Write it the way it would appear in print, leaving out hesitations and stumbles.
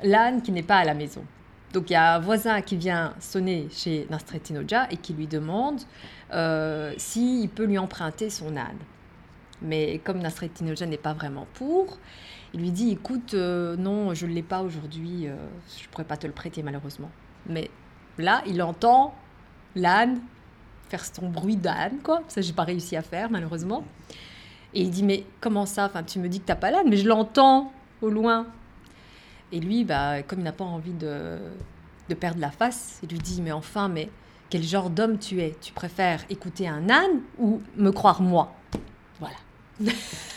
l'âne qui n'est pas à la maison. Donc, il y a un voisin qui vient sonner chez Nasreddin Hoxha et qui lui demande s'il peut lui emprunter son âne. Mais comme Nasreddin Hoxha n'est pas vraiment pour, il lui dit, écoute, non, je ne l'ai pas aujourd'hui, je ne pourrais pas te le prêter malheureusement. Mais là, il entend l'âne faire son bruit d'âne, quoi. Ça, j'ai pas réussi à faire malheureusement. Et il dit, mais comment ça? Enfin, tu me dis que t'as pas l'âne, mais je l'entends au loin. Et lui, comme il n'a pas envie de perdre la face, il lui dit, mais enfin, mais quel genre d'homme tu es? Tu préfères écouter un âne ou me croire moi? Voilà.